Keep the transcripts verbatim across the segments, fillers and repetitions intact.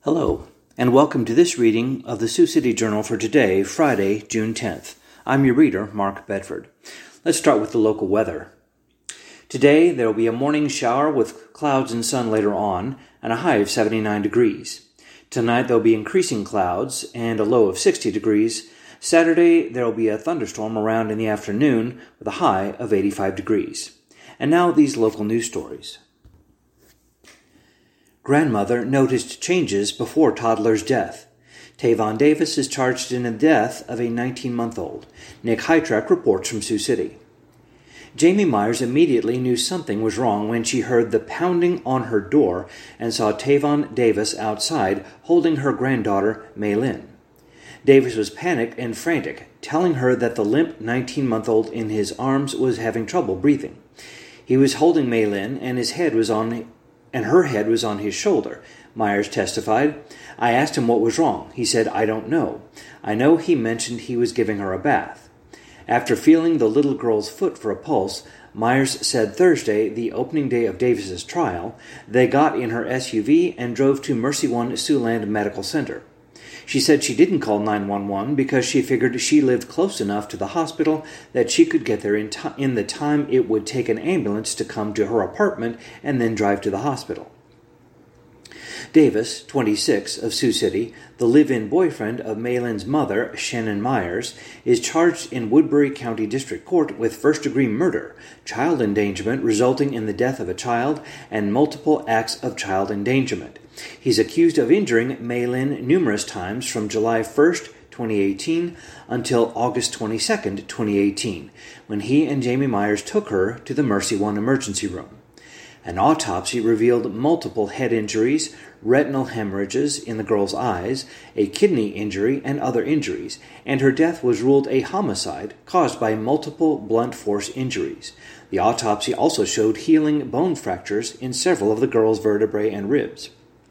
Hello, and welcome to this reading of the Sioux City Journal for today, Friday, June tenth. I'm your reader, Mark Bedford. Let's start with the local weather. Today, there will be a morning shower with clouds and sun later on, and a high of seventy-nine degrees. Tonight, there will be increasing clouds and a low of sixty degrees. Saturday, there will be a thunderstorm around in the afternoon with a high of eighty-five degrees. And now, these local news stories. Grandmother noticed changes before toddler's death. Tavon Davis is charged in the death of a nineteen-month-old. Nick Hytrack reports from Sioux City. Jamie Myers immediately knew something was wrong when she heard the pounding on her door and saw Tavon Davis outside holding her granddaughter, Maylin. Davis was panicked and frantic, telling her that the limp nineteen-month-old in his arms was having trouble breathing. He was holding Maylin and his head was on and her head was on his shoulder. Myers testified, "I asked him what was wrong. He said, 'I don't know.' I know he mentioned he was giving her a bath." After feeling the little girl's foot for a pulse, Myers said Thursday, the opening day of Davis's trial, they got in her S U V and drove to Mercy One Siouxland Medical Center. She said she didn't call nine one one because she figured she lived close enough to the hospital that she could get there in, t- in the time it would take an ambulance to come to her apartment and then drive to the hospital. Davis, twenty-six, of Sioux City, the live-in boyfriend of Maylin's mother, Shannon Myers, is charged in Woodbury County District Court with first-degree murder, child endangerment resulting in the death of a child, and multiple acts of child endangerment. He's accused of injuring Maylin numerous times from July first, twenty eighteen, until August twenty-second, twenty eighteen, when he and Jamie Myers took her to the Mercy One emergency room. An autopsy revealed multiple head injuries, retinal hemorrhages in the girl's eyes, a kidney injury, and other injuries, and her death was ruled a homicide caused by multiple blunt force injuries. The autopsy also showed healing bone fractures in several of the girl's vertebrae and ribs.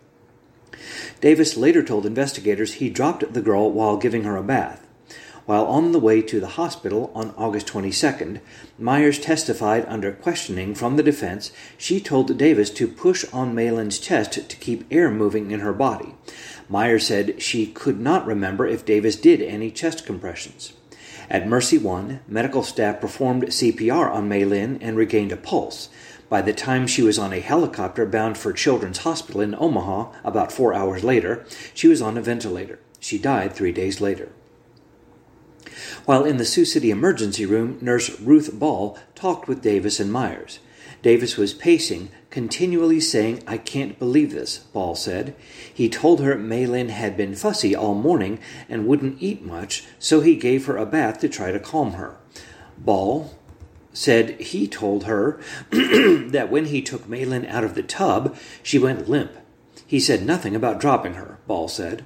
Davis later told investigators he dropped the girl while giving her a bath. While on the way to the hospital on August twenty-second, Myers testified under questioning from the defense. She told Davis to push on Maylin's chest to keep air moving in her body. Myers said she could not remember if Davis did any chest compressions. At Mercy One, medical staff performed C P R on Maylin and regained a pulse. By the time she was on a helicopter bound for Children's Hospital in Omaha, about four hours later, she was on a ventilator. She died three days later. While in the Sioux City emergency room, nurse Ruth Ball talked with Davis and Myers. Davis was pacing, continually saying, "I can't believe this," Ball said. He told her Maylin had been fussy all morning and wouldn't eat much, so he gave her a bath to try to calm her. Ball said he told her that when he took Maylin out of the tub, she went limp. He said nothing about dropping her, Ball said.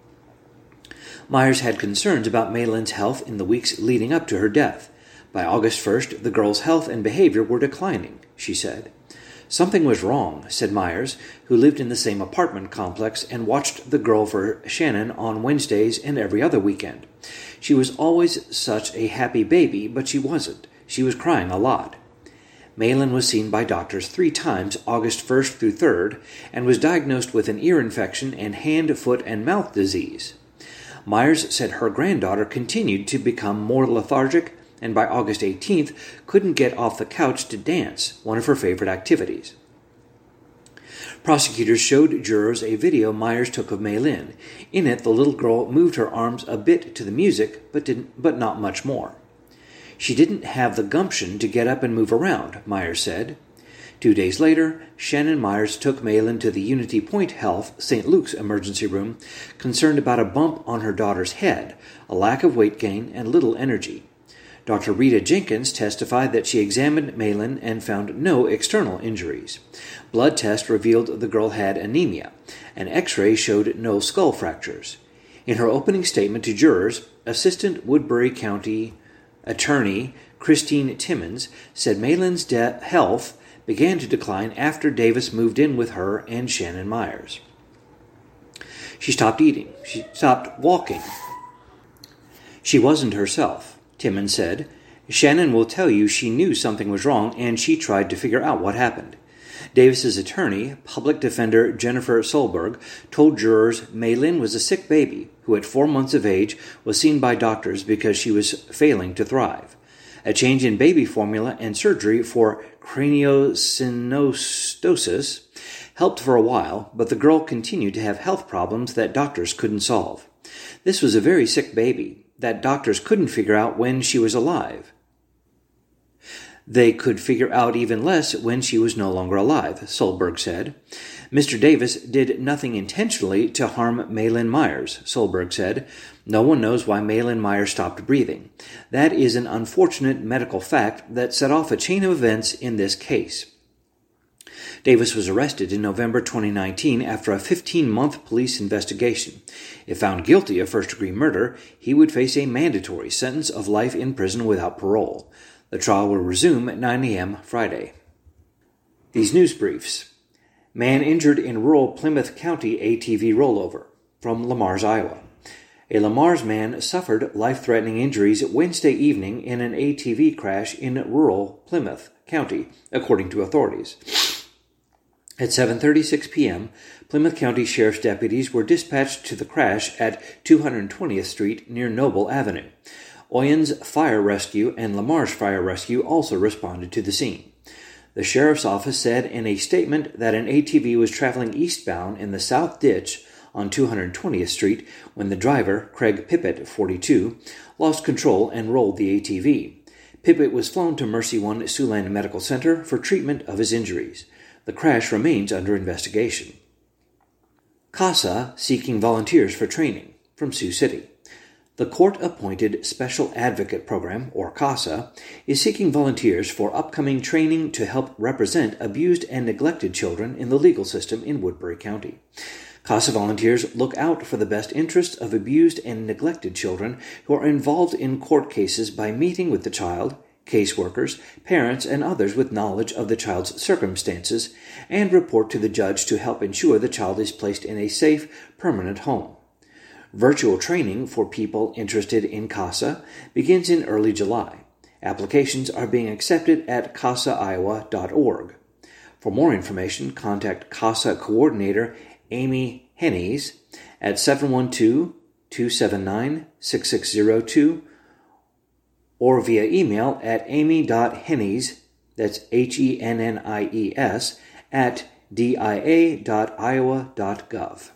Myers had concerns about Maylin's health in the weeks leading up to her death. By August first, the girl's health and behavior were declining, she said. Something was wrong, said Myers, who lived in the same apartment complex and watched the girl for Shannon on Wednesdays and every other weekend. She was always such a happy baby, but she wasn't. She was crying a lot. Maylin was seen by doctors three times August first through third and was diagnosed with an ear infection and hand, foot, and mouth disease. Myers said her granddaughter continued to become more lethargic and by August eighteenth couldn't get off the couch to dance, one of her favorite activities. Prosecutors showed jurors a video Myers took of Maylin. In it, the little girl moved her arms a bit to the music, but didn't, but not much more. She didn't have the gumption to get up and move around, Myers said. Two days later, Shannon Myers took Maylin to the Unity Point Health Saint Luke's emergency room, concerned about a bump on her daughter's head, a lack of weight gain, and little energy. Doctor Rita Jenkins testified that she examined Maylin and found no external injuries. Blood tests revealed the girl had anemia. An X-ray showed no skull fractures. In her opening statement to jurors, Assistant Woodbury County Attorney Christine Timmons said Maylin's de- health began to decline after Davis moved in with her and Shannon Myers. She stopped eating. She stopped walking. She wasn't herself, Timmons said. Shannon will tell you she knew something was wrong and she tried to figure out what happened. Davis's attorney, public defender Jennifer Solberg, told jurors Maylin was a sick baby who at four months of age was seen by doctors because she was failing to thrive. A change in baby formula and surgery for craniosynostosis helped for a while, but the girl continued to have health problems that doctors couldn't solve. This was a very sick baby that doctors couldn't figure out when she was alive. They could figure out even less when she was no longer alive, Solberg said. Mister Davis did nothing intentionally to harm Maylin Myers, Solberg said. No one knows why Maylin Myers stopped breathing. That is an unfortunate medical fact that set off a chain of events in this case. Davis was arrested in November twenty nineteen after a fifteen-month police investigation. If found guilty of first-degree murder, he would face a mandatory sentence of life in prison without parole. The trial will resume at nine a.m. Friday. These news briefs. Man injured in rural Plymouth County A T V rollover. From Le Mars, Iowa. A Le Mars man suffered life-threatening injuries Wednesday evening in an A T V crash in rural Plymouth County, according to authorities. At seven thirty-six p.m., Plymouth County Sheriff's deputies were dispatched to the crash at two hundred twentieth Street near Noble Avenue. Oyens Fire Rescue and Le Mars Fire Rescue also responded to the scene. The sheriff's office said in a statement that an A T V was traveling eastbound in the south ditch on two hundred twentieth Street when the driver, Craig Pippett, forty-two, lost control and rolled the A T V. Pippett was flown to Mercy One Siouxland Medical Center for treatment of his injuries. The crash remains under investigation. CASA seeking volunteers for training. From Sioux City. The Court-Appointed Special Advocate Program, or CASA, is seeking volunteers for upcoming training to help represent abused and neglected children in the legal system in Woodbury County. CASA volunteers look out for the best interests of abused and neglected children who are involved in court cases by meeting with the child, caseworkers, parents, and others with knowledge of the child's circumstances, and report to the judge to help ensure the child is placed in a safe, permanent home. Virtual training for people interested in CASA begins in early July. Applications are being accepted at casa iowa dot org. For more information, contact CASA Coordinator Amy Hennies at seven one two, two seven nine, six six zero two or via email at amy dot hennies, that's H E N N I E S, at D I A dot iowa dot gov.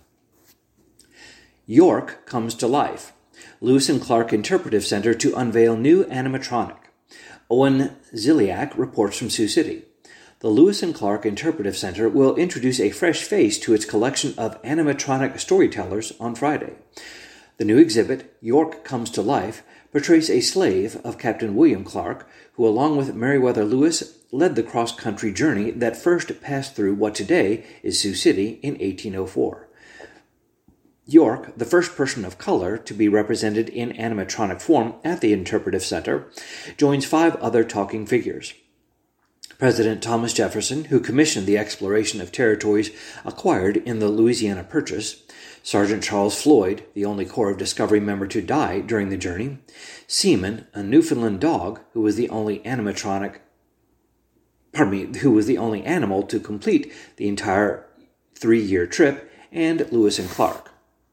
York comes to life. Lewis and Clark Interpretive Center to unveil new animatronic. Owen Ziliak reports from Sioux City. The Lewis and Clark Interpretive Center will introduce a fresh face to its collection of animatronic storytellers on Friday. The new exhibit, York Comes to Life, portrays a slave of Captain William Clark, who along with Meriwether Lewis led the cross-country journey that first passed through what today is Sioux City in eighteen oh four. York, the first person of color to be represented in animatronic form at the Interpretive Center, joins five other talking figures. President Thomas Jefferson, who commissioned the exploration of territories acquired in the Louisiana Purchase, Sergeant Charles Floyd, the only Corps of Discovery member to die during the journey, Seaman, a Newfoundland dog who was the only animatronic, pardon me, who was the only animal to complete the entire three-year trip, and Lewis and Clark.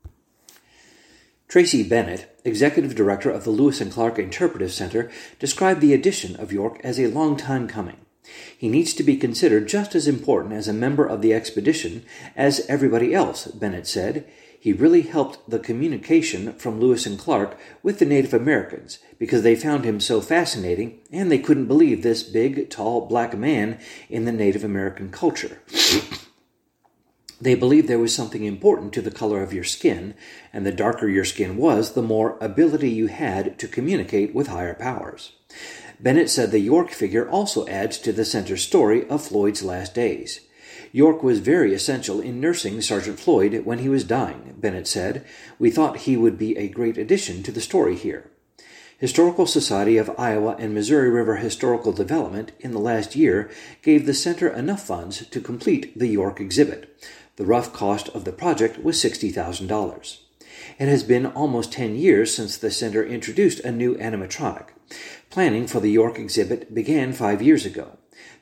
Tracy Bennett, executive director of the Lewis and Clark Interpretive Center, described the addition of York as a long time coming. He needs to be considered just as important as a member of the expedition as everybody else, Bennett said. He really helped the communication from Lewis and Clark with the Native Americans because they found him so fascinating and they couldn't believe this big, tall, black man in the Native American culture. They believed there was something important to the color of your skin, and the darker your skin was, the more ability you had to communicate with higher powers. Bennett said the York figure also adds to the center's story of Floyd's last days. York was very essential in nursing Sergeant Floyd when he was dying, Bennett said. We thought he would be a great addition to the story here. Historical Society of Iowa and Missouri River Historical Development in the last year gave the center enough funds to complete the York exhibit. The rough cost of the project was sixty thousand dollars. It has been almost ten years since the center introduced a new animatronic. Planning for the York exhibit began five years ago.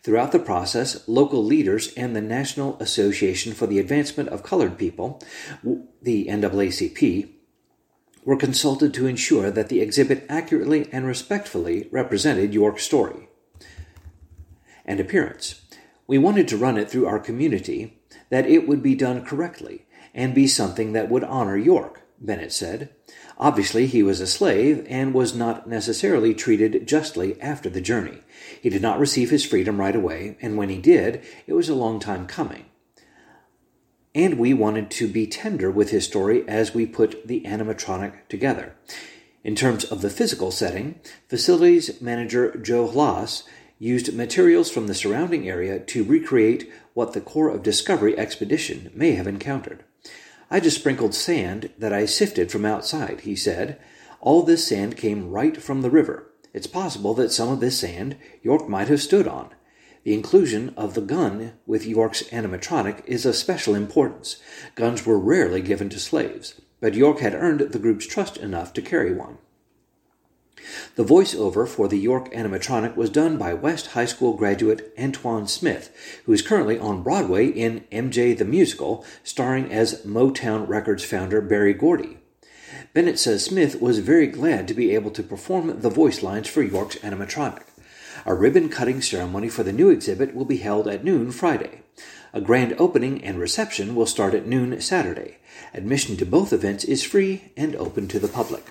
Throughout the process, local leaders and the National Association for the Advancement of Colored People, the N double A C P, were consulted to ensure that the exhibit accurately and respectfully represented York's story and appearance. We wanted to run it through our community, that it would be done correctly and be something that would honor York, Bennett said. Obviously, he was a slave and was not necessarily treated justly after the journey. He did not receive his freedom right away, and when he did, it was a long time coming. And we wanted to be tender with his story as we put the animatronic together. In terms of the physical setting, facilities manager Joe Hlas used materials from the surrounding area to recreate what the Corps of Discovery expedition may have encountered. I just sprinkled sand that I sifted from outside, he said. All this sand came right from the river. It's possible that some of this sand York might have stood on. The inclusion of the gun with York's animatronic is of special importance. Guns were rarely given to slaves, but York had earned the group's trust enough to carry one. The voiceover for the York animatronic was done by West High School graduate Antoine Smith, who is currently on Broadway in M J the Musical, starring as Motown Records founder Berry Gordy. Bennett says Smith was very glad to be able to perform the voice lines for York's animatronic. A ribbon-cutting ceremony for the new exhibit will be held at noon Friday. A grand opening and reception will start at noon Saturday. Admission to both events is free and open to the public.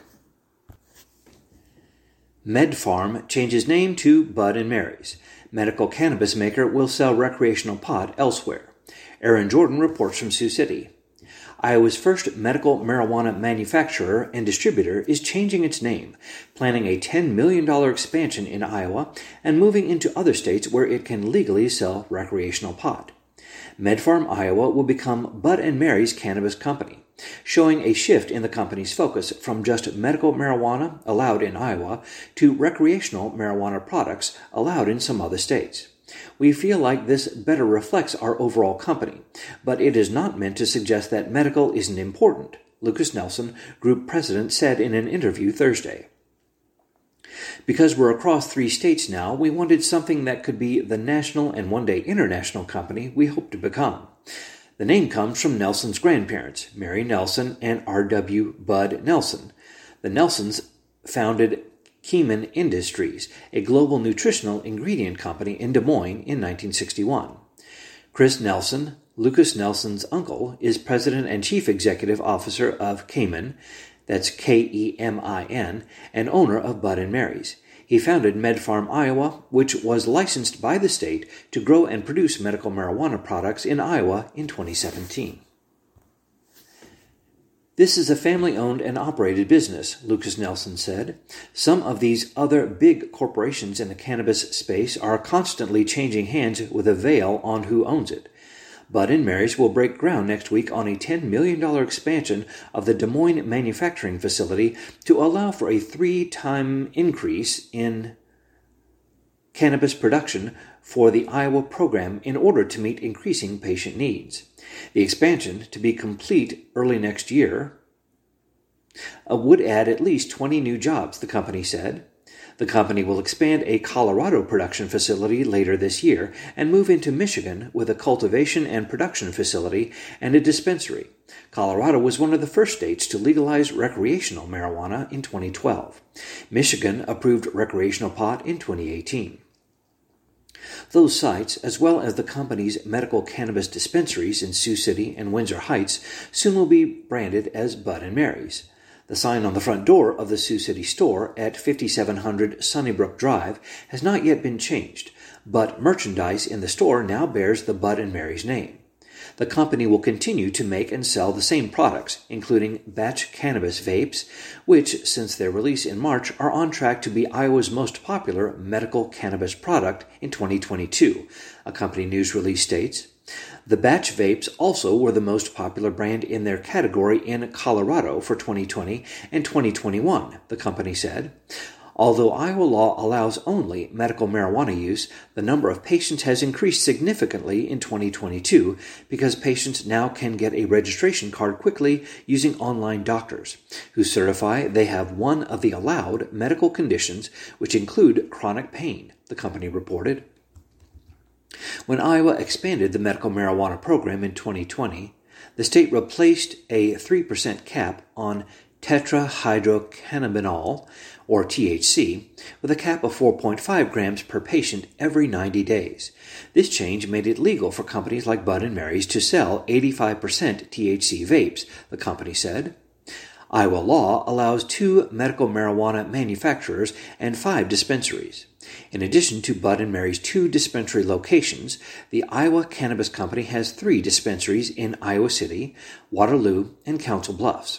MedPharm changes name to Bud and Mary's. Medical cannabis maker will sell recreational pot elsewhere. Aaron Jordan reports from Sioux City. Iowa's first medical marijuana manufacturer and distributor is changing its name, planning a ten million dollars expansion in Iowa and moving into other states where it can legally sell recreational pot. MedPharm Iowa will become Bud and Mary's Cannabis Company, showing a shift in the company's focus from just medical marijuana allowed in Iowa to recreational marijuana products allowed in some other states. We feel like this better reflects our overall company, but it is not meant to suggest that medical isn't important, Lucas Nelson, group president, said in an interview Thursday. Because we're across three states now, we wanted something that could be the national and one day international company we hope to become. The name comes from Nelson's grandparents, Mary Nelson and R W Bud Nelson. The Nelsons founded Keeman Industries, a global nutritional ingredient company in Des Moines in nineteen sixty-one. Chris Nelson, Lucas Nelson's uncle, is president and chief executive officer of Keeman, that's K E M I N, and owner of Bud and Mary's. He founded MedPharm Iowa, which was licensed by the state to grow and produce medical marijuana products in Iowa in twenty seventeen. This is a family-owned and operated business, Lucas Nelson said. Some of these other big corporations in the cannabis space are constantly changing hands with a veil on who owns it. Bud and Mary's will break ground next week on a ten million dollars expansion of the Des Moines manufacturing facility to allow for a three-time increase in cannabis production for the Iowa program in order to meet increasing patient needs. The expansion, to be complete early next year, uh, would add at least twenty new jobs, the company said. The company will expand a Colorado production facility later this year and move into Michigan with a cultivation and production facility and a dispensary. Colorado was one of the first states to legalize recreational marijuana in twenty twelve. Michigan approved recreational pot in twenty eighteen. Those sites, as well as the company's medical cannabis dispensaries in Sioux City and Windsor Heights, soon will be branded as Bud and Mary's. The sign on the front door of the Sioux City store at fifty-seven hundred Sunnybrook Drive has not yet been changed, but merchandise in the store now bears the Bud and Mary's name. The company will continue to make and sell the same products, including batch cannabis vapes, which, since their release in March, are on track to be Iowa's most popular medical cannabis product in twenty twenty-two, a company news release states. The batch vapes also were the most popular brand in their category in Colorado for twenty twenty and twenty twenty-one, the company said. Although Iowa law allows only medical marijuana use, the number of patients has increased significantly in twenty twenty-two because patients now can get a registration card quickly using online doctors, who certify they have one of the allowed medical conditions which include chronic pain, the company reported. When Iowa expanded the medical marijuana program in twenty twenty, the state replaced a three percent cap on tetrahydrocannabinol, or T H C, with a cap of four point five grams per patient every ninety days. This change made it legal for companies like Bud and Mary's to sell eighty-five percent T H C vapes, the company said. Iowa law allows two medical marijuana manufacturers and five dispensaries. In addition to Bud and Mary's two dispensary locations, the Iowa Cannabis Company has three dispensaries in Iowa City, Waterloo, and Council Bluffs.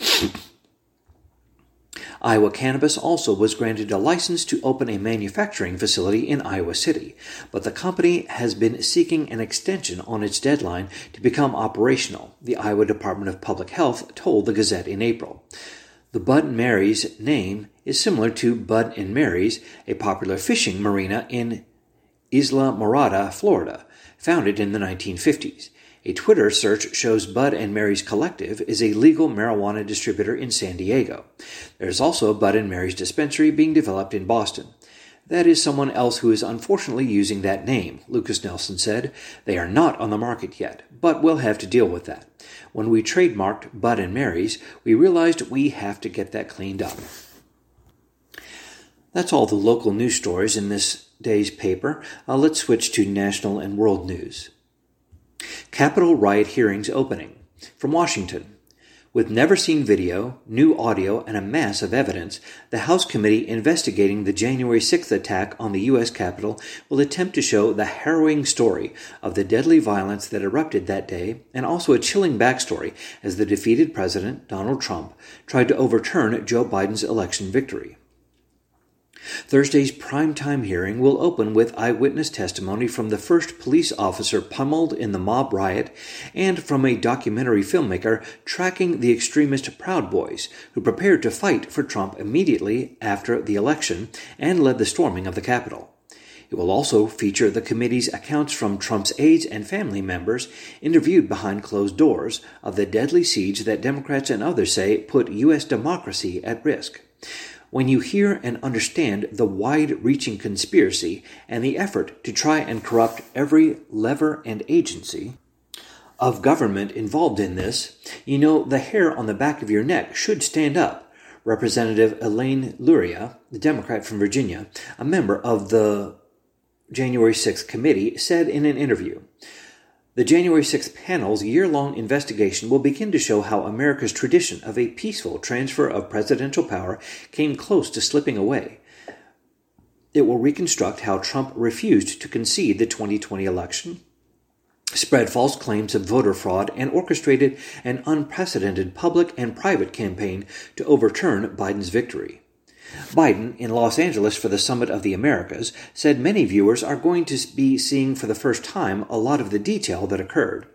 Iowa Cannabis also was granted a license to open a manufacturing facility in Iowa City, but the company has been seeking an extension on its deadline to become operational, the Iowa Department of Public Health told the Gazette in April. The Bud and Mary's name is similar to Bud and Mary's, a popular fishing marina in Isla Morada, Florida, founded in the nineteen fifties. A Twitter search shows Bud and Mary's Collective is a legal marijuana distributor in San Diego. There is also a Bud and Mary's dispensary being developed in Boston. That is someone else who is unfortunately using that name, Lucas Nelson said. They are not on the market yet, but we'll have to deal with that. When we trademarked Bud and Mary's, we realized we have to get that cleaned up. That's all the local news stories in this day's paper. Uh, let's switch to national and world news. Capitol riot hearings opening. From Washington. With never-seen video, new audio, and a mass of evidence, the House committee investigating the January sixth attack on the U S Capitol will attempt to show the harrowing story of the deadly violence that erupted that day, and also a chilling backstory as the defeated president, Donald Trump, tried to overturn Joe Biden's election victory. Thursday's primetime hearing will open with eyewitness testimony from the first police officer pummeled in the mob riot and from a documentary filmmaker tracking the extremist Proud Boys, who prepared to fight for Trump immediately after the election and led the storming of the Capitol. It will also feature the committee's accounts from Trump's aides and family members interviewed behind closed doors of the deadly siege that Democrats and others say put U S democracy at risk. When you hear and understand the wide-reaching conspiracy and the effort to try and corrupt every lever and agency of government involved in this, you know the hair on the back of your neck should stand up, Representative Elaine Luria, the Democrat from Virginia, a member of the January sixth committee, said in an interview. The January sixth panel's year-long investigation will begin to show how America's tradition of a peaceful transfer of presidential power came close to slipping away. It will reconstruct how Trump refused to concede the twenty twenty election, spread false claims of voter fraud, and orchestrated an unprecedented public and private campaign to overturn Biden's victory. Biden, in Los Angeles for the Summit of the Americas, said many viewers are going to be seeing for the first time a lot of the detail that occurred.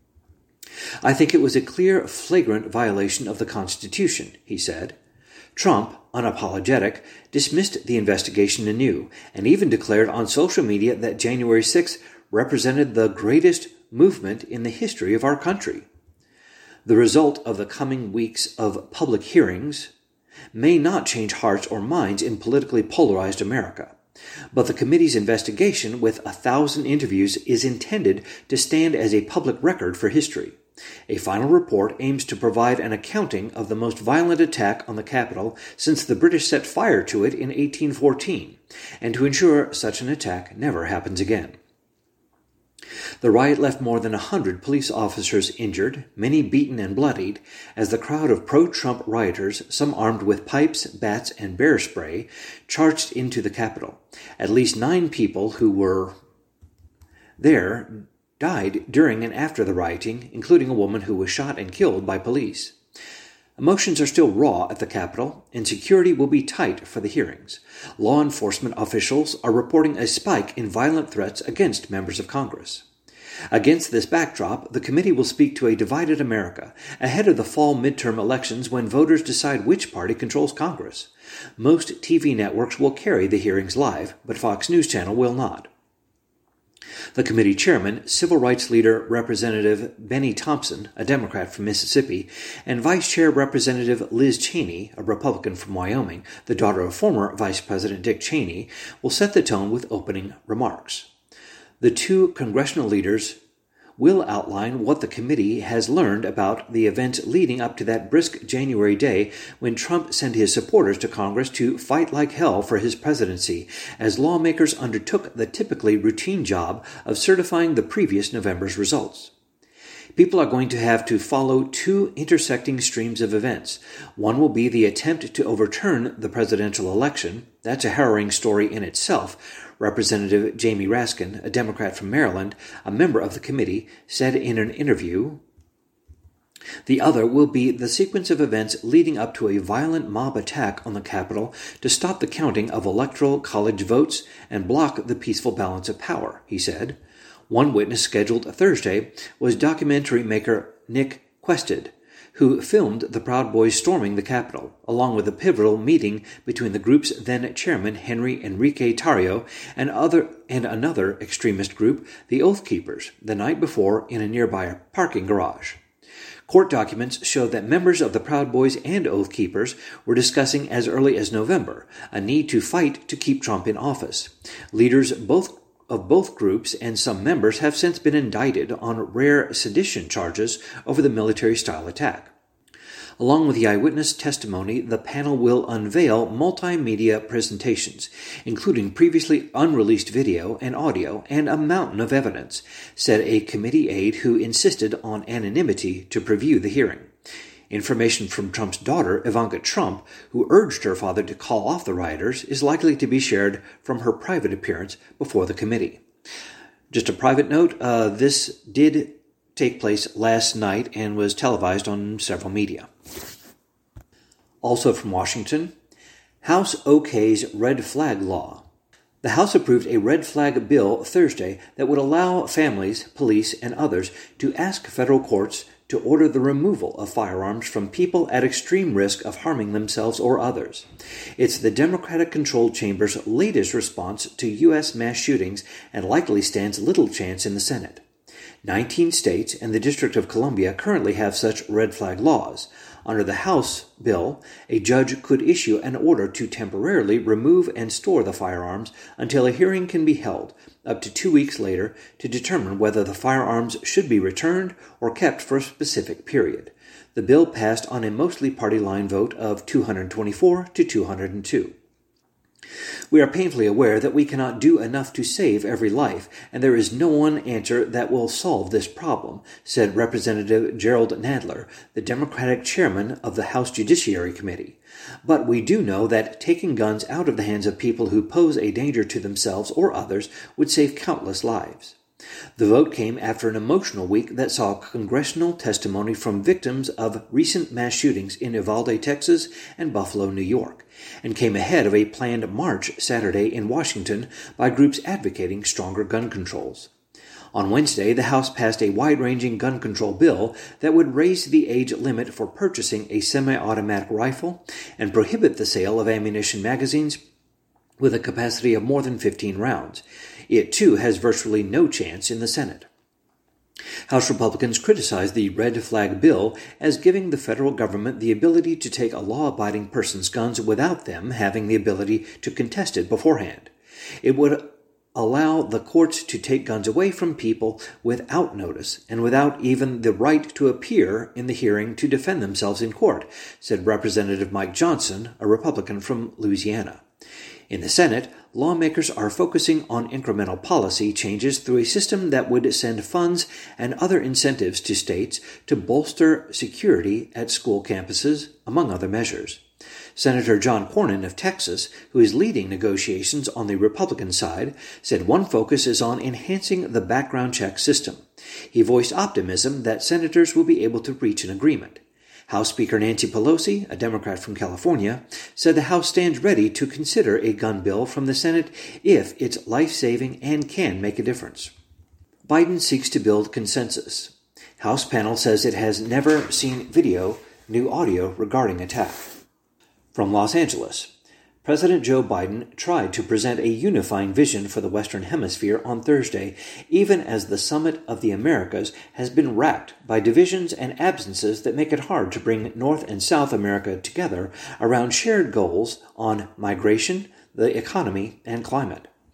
I think it was a clear, flagrant violation of the Constitution, he said. Trump, unapologetic, dismissed the investigation anew and even declared on social media that January sixth represented the greatest movement in the history of our country. The result of the coming weeks of public hearings may not change hearts or minds in politically polarized America, but the committee's investigation with a thousand interviews is intended to stand as a public record for history. A final report aims to provide an accounting of the most violent attack on the Capitol since the British set fire to it in eighteen fourteen, and to ensure such an attack never happens again. The riot left more than a hundred police officers injured, many beaten and bloodied, as the crowd of pro-Trump rioters, some armed with pipes, bats, and bear spray, charged into the Capitol. At least nine people who were there died during and after the rioting, including a woman who was shot and killed by police. Emotions are still raw at the Capitol, and security will be tight for the hearings. Law enforcement officials are reporting a spike in violent threats against members of Congress. Against this backdrop, the committee will speak to a divided America ahead of the fall midterm elections when voters decide which party controls Congress. Most T V networks will carry the hearings live, but Fox News Channel will not. The committee chairman, civil rights leader Representative Benny Thompson, a Democrat from Mississippi, and Vice Chair Representative Liz Cheney, a Republican from Wyoming, the daughter of former Vice President Dick Cheney, will set the tone with opening remarks. The two congressional leaders will outline what the committee has learned about the events leading up to that brisk January day when Trump sent his supporters to Congress to fight like hell for his presidency, as lawmakers undertook the typically routine job of certifying the previous November's results. People are going to have to follow two intersecting streams of events. One will be the attempt to overturn the presidential election. That's a harrowing story in itself. Representative Jamie Raskin, a Democrat from Maryland, a member of the committee, said in an interview, "The other will be the sequence of events leading up to a violent mob attack on the Capitol to stop the counting of electoral college votes and block the peaceful balance of power," he said. One witness scheduled Thursday was documentary maker Nick Quested, who filmed the Proud Boys storming the Capitol, along with a pivotal meeting between the group's then-chairman Henry Enrique Tarrio and other and another extremist group, the Oath Keepers, the night before in a nearby parking garage. Court documents show that members of the Proud Boys and Oath Keepers were discussing as early as November a need to fight to keep Trump in office. Leaders both of both groups and some members have since been indicted on rare sedition charges over the military-style attack. Along with the eyewitness testimony, the panel will unveil multimedia presentations, including previously unreleased video and audio and a mountain of evidence, said a committee aide who insisted on anonymity to preview the hearing. Information from Trump's daughter, Ivanka Trump, who urged her father to call off the rioters, is likely to be shared from her private appearance before the committee. Just a private note, uh, this did take place last night and was televised on several media. Also from Washington, House okays red flag law. The House approved a red flag bill Thursday that would allow families, police, and others to ask federal courts to order the removal of firearms from people at extreme risk of harming themselves or others. It's the Democratic-controlled chamber's latest response to U S mass shootings and likely stands little chance in the Senate. Nineteen states and the District of Columbia currently have such red flag laws. Under the House bill, a judge could issue an order to temporarily remove and store the firearms until a hearing can be held, up to two weeks later, to determine whether the firearms should be returned or kept for a specific period. The bill passed on a mostly party-line vote of two hundred twenty-four to two hundred two. We are painfully aware that we cannot do enough to save every life, and there is no one answer that will solve this problem, said Representative Gerald Nadler, the Democratic chairman of the House Judiciary Committee. But we do know that taking guns out of the hands of people who pose a danger to themselves or others would save countless lives. The vote came after an emotional week that saw congressional testimony from victims of recent mass shootings in Uvalde, Texas, and Buffalo, New York, and came ahead of a planned march Saturday in Washington by groups advocating stronger gun controls. On Wednesday, the House passed a wide-ranging gun control bill that would raise the age limit for purchasing a semi-automatic rifle and prohibit the sale of ammunition magazines with a capacity of more than fifteen rounds. It, too, has virtually no chance in the Senate. House Republicans criticized the red flag bill as giving the federal government the ability to take a law-abiding person's guns without them having the ability to contest it beforehand. It would allow the courts to take guns away from people without notice and without even the right to appear in the hearing to defend themselves in court, said Representative Mike Johnson, a Republican from Louisiana. In the Senate, lawmakers are focusing on incremental policy changes through a system that would send funds and other incentives to states to bolster security at school campuses, among other measures. Senator John Cornyn of Texas, who is leading negotiations on the Republican side, said one focus is on enhancing the background check system. He voiced optimism that senators will be able to reach an agreement. House Speaker Nancy Pelosi, a Democrat from California, said the House stands ready to consider a gun bill from the Senate if it's life-saving and can make a difference. Biden seeks to build consensus. House panel says it has never seen video, new audio regarding attack. From Los Angeles, President Joe Biden tried to present a unifying vision for the Western Hemisphere on Thursday, even as the Summit of the Americas has been racked by divisions and absences that make it hard to bring North and South America together around shared goals on migration, the economy, and climate.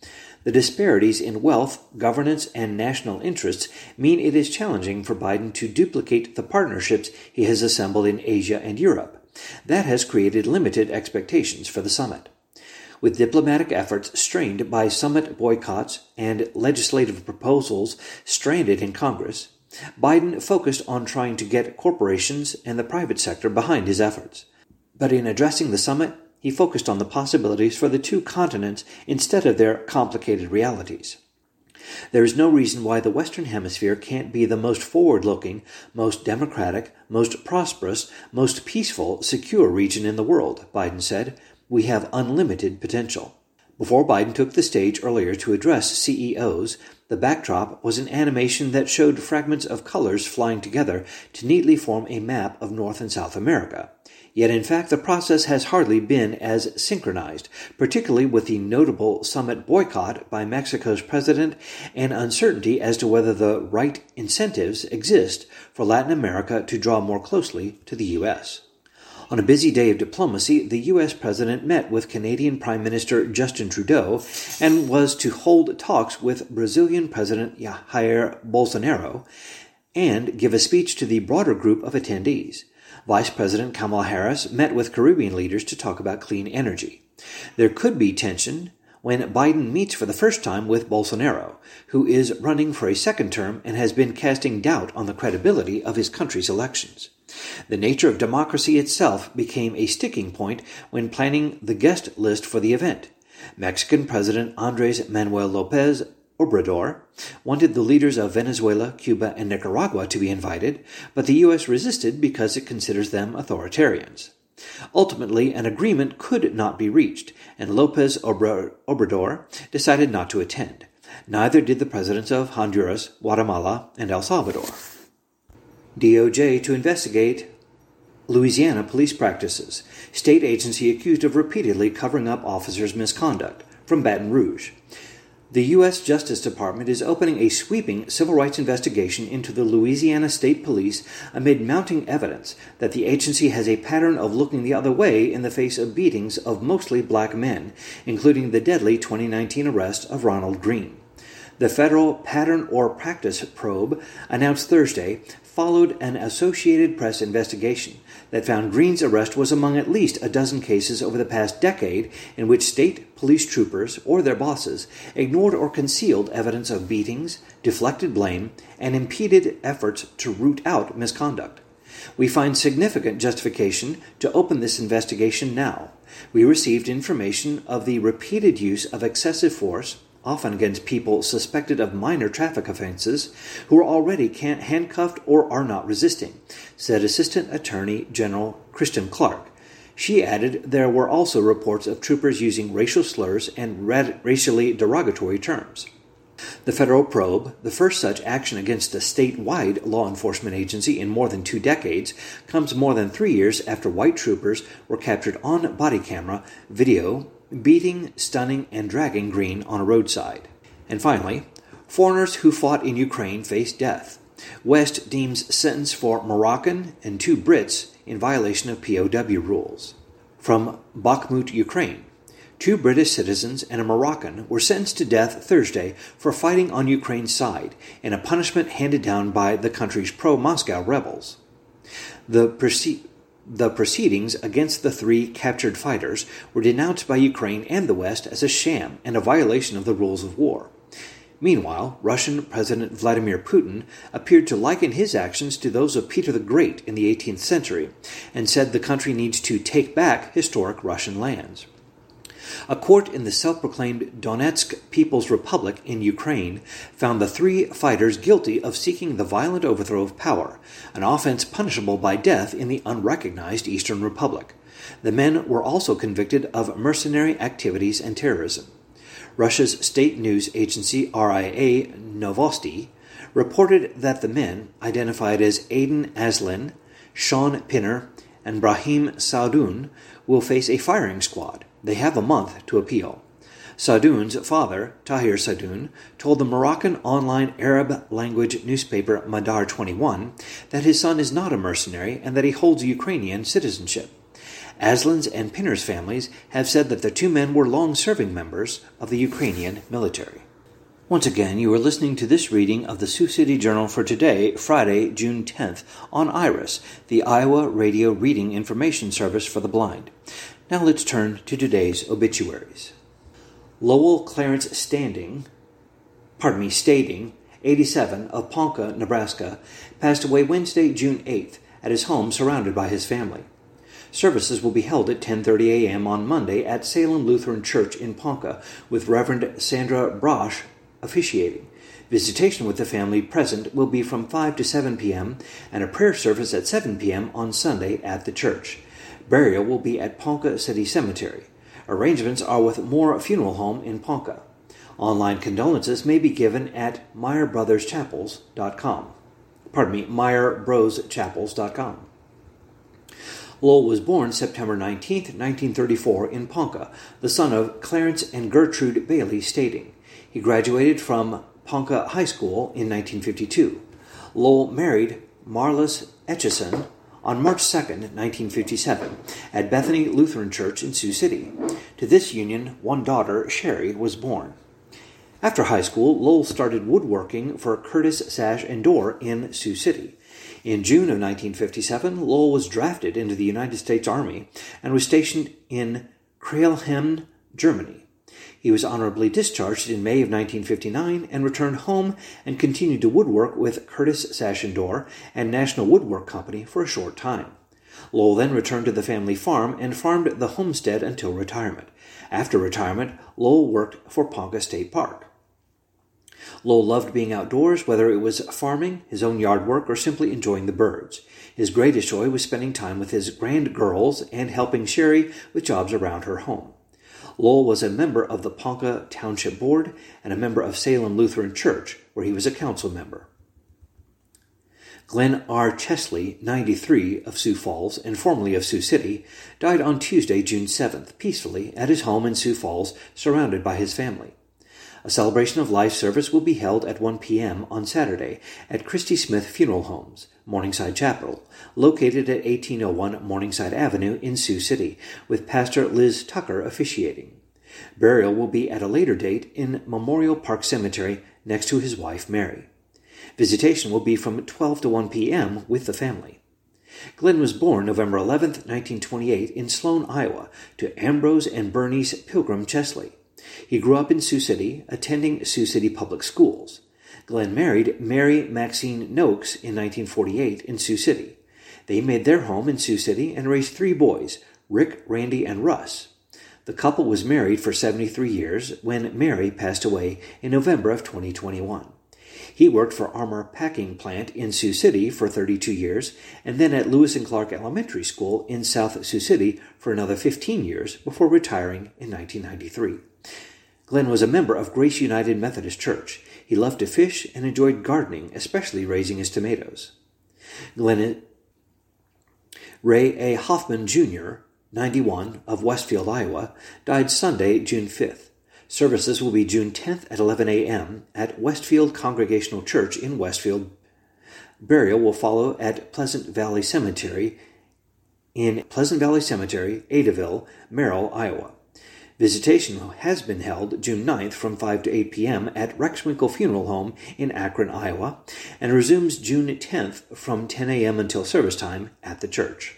The disparities in wealth, governance, and national interests mean it is challenging for Biden to duplicate the partnerships he has assembled in Asia and Europe. That has created limited expectations for the summit. With diplomatic efforts strained by summit boycotts and legislative proposals stranded in Congress, Biden focused on trying to get corporations and the private sector behind his efforts. But in addressing the summit, he focused on the possibilities for the two continents instead of their complicated realities. There is no reason why the Western Hemisphere can't be the most forward-looking, most democratic, most prosperous, most peaceful, secure region in the world, Biden said. We have unlimited potential. Before Biden took the stage earlier to address C E Os, the backdrop was an animation that showed fragments of colors flying together to neatly form a map of North and South America. Yet in fact the process has hardly been as synchronized, particularly with the notable summit boycott by Mexico's president and uncertainty as to whether the right incentives exist for Latin America to draw more closely to the U S. On a busy day of diplomacy, the U S president met with Canadian Prime Minister Justin Trudeau and was to hold talks with Brazilian President Jair Bolsonaro and give a speech to the broader group of attendees. Vice President Kamala Harris met with Caribbean leaders to talk about clean energy. There could be tension when Biden meets for the first time with Bolsonaro, who is running for a second term and has been casting doubt on the credibility of his country's elections. The nature of democracy itself became a sticking point when planning the guest list for the event. Mexican President Andrés Manuel López Obrador wanted the leaders of Venezuela, Cuba, and Nicaragua to be invited, but the U S resisted because it considers them authoritarians. Ultimately, an agreement could not be reached, and López Obrador decided not to attend. Neither did the presidents of Honduras, Guatemala, and El Salvador. D O J to investigate Louisiana police practices. State agency accused of repeatedly covering up officers' misconduct. From Baton Rouge. The U S Justice Department is opening a sweeping civil rights investigation into the Louisiana State Police amid mounting evidence that the agency has a pattern of looking the other way in the face of beatings of mostly black men, including the deadly twenty nineteen arrest of Ronald Green. The federal pattern or practice probe, announced Thursday, followed an Associated Press investigation that found Green's arrest was among at least a dozen cases over the past decade in which state police troopers or their bosses ignored or concealed evidence of beatings, deflected blame, and impeded efforts to root out misconduct. We find significant justification to open this investigation now. We received information of the repeated use of excessive force, often against people suspected of minor traffic offenses, who are already can't handcuffed or are not resisting, said Assistant Attorney General Kristen Clark. She added there were also reports of troopers using racial slurs and rad- racially derogatory terms. The federal probe, the first such action against a statewide law enforcement agency in more than two decades, comes more than three years after white troopers were captured on body camera video beating, stunning, and dragging Green on a roadside. And finally, foreigners who fought in Ukraine face death. West deems sentence for Moroccan and two Brits in violation of P O W rules. From Bakhmut, Ukraine. Two British citizens and a Moroccan were sentenced to death Thursday for fighting on Ukraine's side in a punishment handed down by the country's pro-Moscow rebels. The proce- The proceedings against the three captured fighters were denounced by Ukraine and the West as a sham and a violation of the rules of war. Meanwhile, Russian President Vladimir Putin appeared to liken his actions to those of Peter the Great in the eighteenth century and said the country needs to take back historic Russian lands. A court in the self-proclaimed Donetsk People's Republic in Ukraine found the three fighters guilty of seeking the violent overthrow of power, an offense punishable by death in the unrecognized Eastern Republic. The men were also convicted of mercenary activities and terrorism. Russia's state news agency R I A Novosti reported that the men, identified as Aiden Aslin, Sean Pinner, and Brahim Sadoun, will face a firing squad. They have a month to appeal. Sadoun's father, Tahir Sadoun, told the Moroccan online Arab-language newspaper Madar twenty-one that his son is not a mercenary and that he holds Ukrainian citizenship. Aslan's and Pinner's families have said that the two men were long-serving members of the Ukrainian military. Once again, you are listening to this reading of the Sioux City Journal for today, Friday, June tenth, on IRIS, the Iowa Radio Reading Information Service for the Blind. Now let's turn to today's obituaries. Lowell Clarence Standing, pardon me, Stading, eighty-seven, of Ponca, Nebraska, passed away Wednesday, June eighth, at his home surrounded by his family. Services will be held at ten thirty a.m. on Monday at Salem Lutheran Church in Ponca, with Reverend Sandra Brosh officiating. Visitation with the family present will be from five to seven p.m. and a prayer service at seven p.m. on Sunday at the church. Burial will be at Ponca City Cemetery. Arrangements are with Moore Funeral Home in Ponca. Online condolences may be given at meyer brothers chapels dot com. Pardon me, meyer bros chapels dot com. Lowell was born September nineteenth, nineteen thirty-four, in Ponca, the son of Clarence and Gertrude Bailey Stading. He graduated from Ponca High School in nineteen fifty-two. Lowell married Marlis Etchison on March second, nineteen fifty-seven, at Bethany Lutheran Church in Sioux City. To this union, one daughter, Sherry, was born. After high school, Lowell started woodworking for Curtis Sash and Door in Sioux City. In June of nineteen fifty-seven, Lowell was drafted into the United States Army and was stationed in Kreilheim, Germany. He was honorably discharged in May of nineteen fifty-nine and returned home and continued to woodwork with Curtis Sash and Door and National Woodwork Company for a short time. Lowell then returned to the family farm and farmed the homestead until retirement. After retirement, Lowell worked for Ponca State Park. Lowell loved being outdoors, whether it was farming, his own yard work, or simply enjoying the birds. His greatest joy was spending time with his grandgirls and helping Sherry with jobs around her home. Lowell was a member of the Ponca Township Board and a member of Salem Lutheran Church, where he was a council member. Glenn R. Chesley, ninety-three, of Sioux Falls and formerly of Sioux City, died on Tuesday, June seventh, peacefully at his home in Sioux Falls, surrounded by his family. A celebration of life service will be held at one p.m. on Saturday at Christy Smith Funeral Homes, Morningside Chapel, located at eighteen oh one Morningside Avenue in Sioux City, with Pastor Liz Tucker officiating. Burial will be at a later date in Memorial Park Cemetery next to his wife Mary. Visitation will be from twelve to one p.m. with the family. Glenn was born November eleventh, nineteen twenty-eight, in Sloan, Iowa, to Ambrose and Bernice Pilgrim Chesley. He grew up in Sioux City, attending Sioux City Public Schools. Glenn married Mary Maxine Noakes in nineteen forty-eight in Sioux City. They made their home in Sioux City and raised three boys, Rick, Randy, and Russ. The couple was married for seventy-three years when Mary passed away in November of twenty twenty-one. He worked for Armor Packing Plant in Sioux City for thirty-two years, and then at Lewis and Clark Elementary School in South Sioux City for another fifteen years before retiring in nineteen ninety-three. Glenn was a member of Grace United Methodist Church. He loved to fish and enjoyed gardening, especially raising his tomatoes. Glenn Ray A. Hoffman, Junior, ninety-one, of Westfield, Iowa, died Sunday, June fifth. Services will be June tenth at eleven a.m. at Westfield Congregational Church in Westfield. Burial will follow at Pleasant Valley Cemetery in Pleasant Valley Cemetery, Adaville, Merrill, Iowa. Visitation has been held June ninth from five to eight p.m. at Rexwinkle Funeral Home in Akron, Iowa, and resumes June tenth from ten a.m. until service time at the church.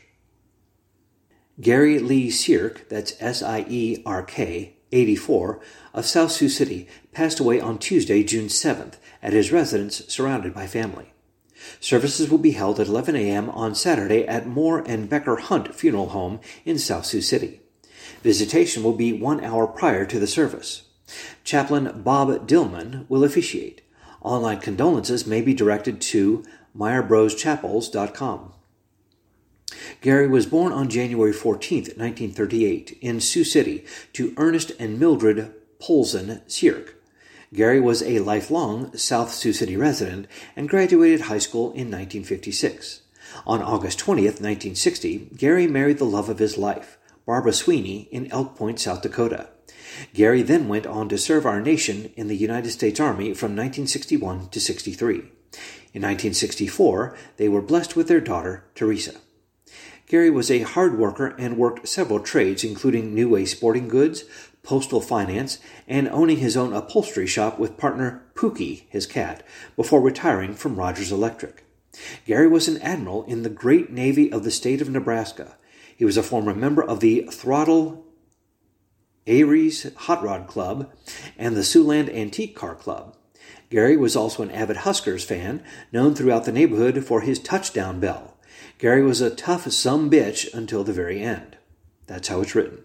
Gary Lee Sierk, that's S I E R K, eighty-four, of South Sioux City, passed away on Tuesday, June seventh, at his residence surrounded by family. Services will be held at eleven a.m. on Saturday at Moore and Becker Hunt Funeral Home in South Sioux City. Visitation will be one hour prior to the service. Chaplain Bob Dillman will officiate. Online condolences may be directed to meyer bros chapels dot com. Gary was born on January fourteenth, nineteen thirty-eight, in Sioux City to Ernest and Mildred Polzen Sierk. Gary was a lifelong South Sioux City resident and graduated high school in nineteen fifty-six. On August twentieth, nineteen sixty, Gary married the love of his life, Barbara Sweeney, in Elk Point, South Dakota. Gary then went on to serve our nation in the United States Army from nineteen sixty-one to sixty-three. In nineteen sixty-four, they were blessed with their daughter, Teresa. Gary was a hard worker and worked several trades, including New Way Sporting Goods, postal finance, and owning his own upholstery shop with partner Pookie, his cat, before retiring from Rogers Electric. Gary was an admiral in the Great Navy of the state of Nebraska. He was a former member of the Throttle Aries Hot Rod Club and the Siouxland Antique Car Club. Gary was also an avid Huskers fan, known throughout the neighborhood for his touchdown bell. Gary was a tough sumbitch until the very end. That's how it's written.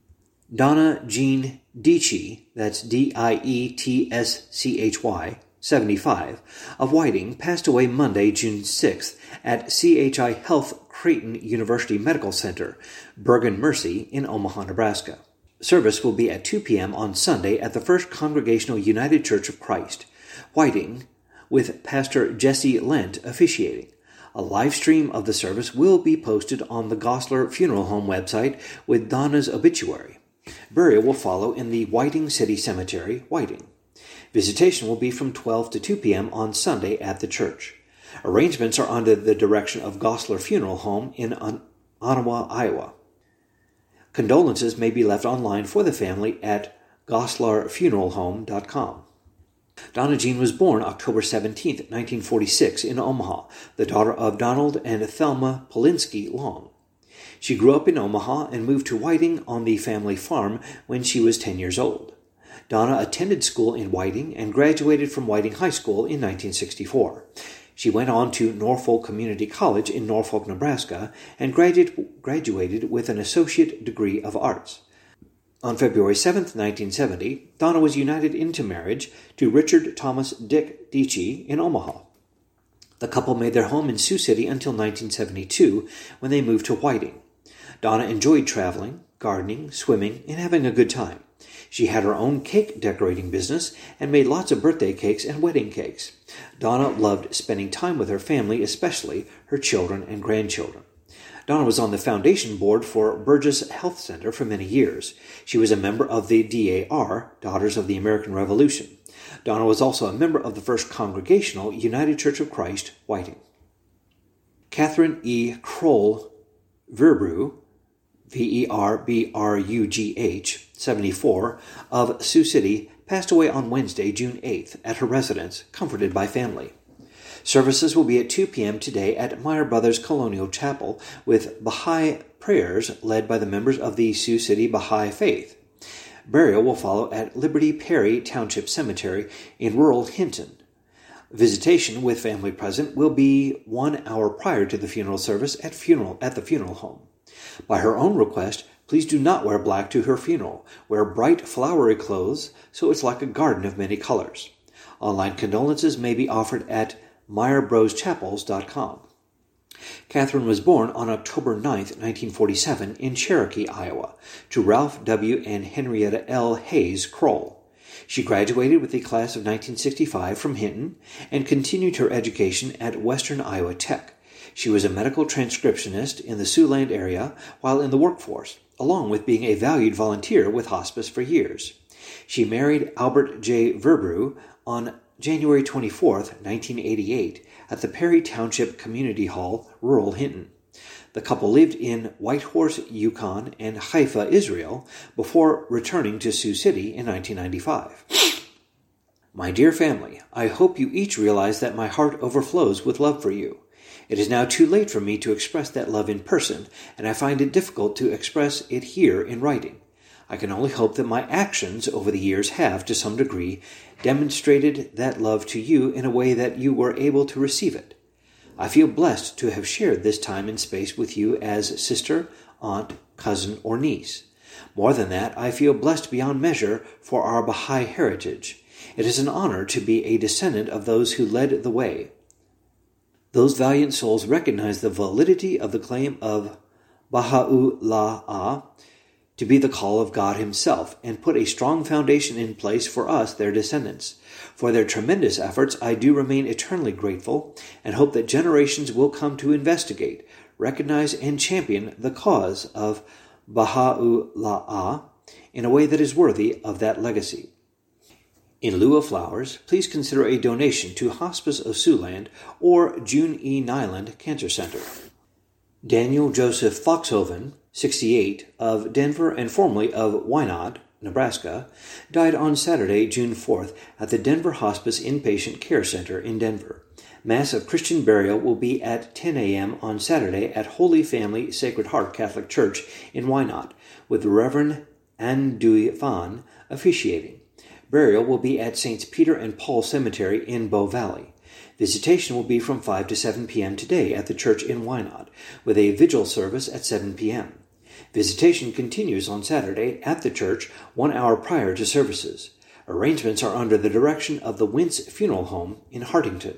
Donna Jean Dietschy, that's D I E T S C H Y, seventy-five, of Whiting, passed away Monday, June sixth, at C H I Health Creighton University Medical Center, Bergen Mercy, in Omaha, Nebraska. Service will be at two p.m. on Sunday at the First Congregational United Church of Christ, Whiting, with Pastor Jesse Lent officiating. A live stream of the service will be posted on the Goslar Funeral Home website with Donna's obituary. Burial will follow in the Whiting City Cemetery, Whiting. Visitation will be from twelve to two p.m. on Sunday at the church. Arrangements are under the direction of Goslar Funeral Home in Ottawa, Iowa. Condolences may be left online for the family at goslar funeral home dot com. Donna Jean was born October seventeenth, nineteen forty-six, in Omaha, the daughter of Donald and Thelma Polinsky Long. She grew up in Omaha and moved to Whiting on the family farm when she was ten years old. Donna attended school in Whiting and graduated from Whiting High School in nineteen sixty-four. She went on to Norfolk Community College in Norfolk, Nebraska, and graduated with an associate degree of arts. On February seventh, nineteen seventy, Donna was united into marriage to Richard Thomas Dick Dietschy in Omaha. The couple made their home in Sioux City until nineteen seventy-two, when they moved to Whiting. Donna enjoyed traveling, gardening, swimming, and having a good time. She had her own cake decorating business and made lots of birthday cakes and wedding cakes. Donna loved spending time with her family, especially her children and grandchildren. Donna was on the foundation board for Burgess Health Center for many years. She was a member of the D A R, Daughters of the American Revolution. Donna was also a member of the First Congregational United Church of Christ, Whiting. Catherine E. Kroll Verbru, V E R B R U G H, seventy-four, of Sioux City, passed away on Wednesday, June eighth, at her residence, comforted by family. Services will be at two p.m. today at Meyer Brothers Colonial Chapel, with Baha'i prayers led by the members of the Sioux City Baha'i Faith. Burial will follow at Liberty Perry Township Cemetery in rural Hinton. Visitation with family present will be one hour prior to the funeral service at funeral at the funeral home. By her own request, please do not wear black to her funeral. Wear bright, flowery clothes so it's like a garden of many colors. Online condolences may be offered at meyer bros chapels dot com. Catherine was born on October ninth, nineteen forty-seven, in Cherokee, Iowa, to Ralph W. and Henrietta L. Hayes Kroll. She graduated with the class of nineteen sixty-five from Hinton and continued her education at Western Iowa Tech. She was a medical transcriptionist in the Siouxland area while in the workforce, along with being a valued volunteer with hospice for years. She married Albert J. Verbru on January twenty-fourth, nineteen eighty-eight, at the Perry Township Community Hall, rural Hinton. The couple lived in Whitehorse, Yukon, and Haifa, Israel, before returning to Sioux City in nineteen ninety-five. My dear family, I hope you each realize that my heart overflows with love for you. It is now too late for me to express that love in person, and I find it difficult to express it here in writing. I can only hope that my actions over the years have, to some degree, demonstrated that love to you in a way that you were able to receive it. I feel blessed to have shared this time and space with you as sister, aunt, cousin, or niece. More than that, I feel blessed beyond measure for our Baha'i heritage. It is an honor to be a descendant of those who led the way. Those valiant souls recognize the validity of the claim of Baha'u'llah to be the call of God himself, and put a strong foundation in place for us, their descendants. For their tremendous efforts, I do remain eternally grateful, and hope that generations will come to investigate, recognize, and champion the cause of Baha'u'llah in a way that is worthy of that legacy. In lieu of flowers, please consider a donation to Hospice of Siouxland or June E. Nyland Cancer Center. Daniel Joseph Foxhoven, sixty-eight, of Denver and formerly of Wynot, Nebraska, died on Saturday, June fourth, at the Denver Hospice Inpatient Care Center in Denver. Mass of Christian burial will be at ten a.m. on Saturday at Holy Family Sacred Heart Catholic Church in Wynot, with Reverend Andui Fan officiating. Burial will be at Saints Peter and Paul Cemetery in Bow Valley. Visitation will be from five to seven p.m. today at the church in Wynot, with a vigil service at seven p.m. Visitation continues on Saturday at the church one hour prior to services. Arrangements are under the direction of the Wentz Funeral Home in Hartington.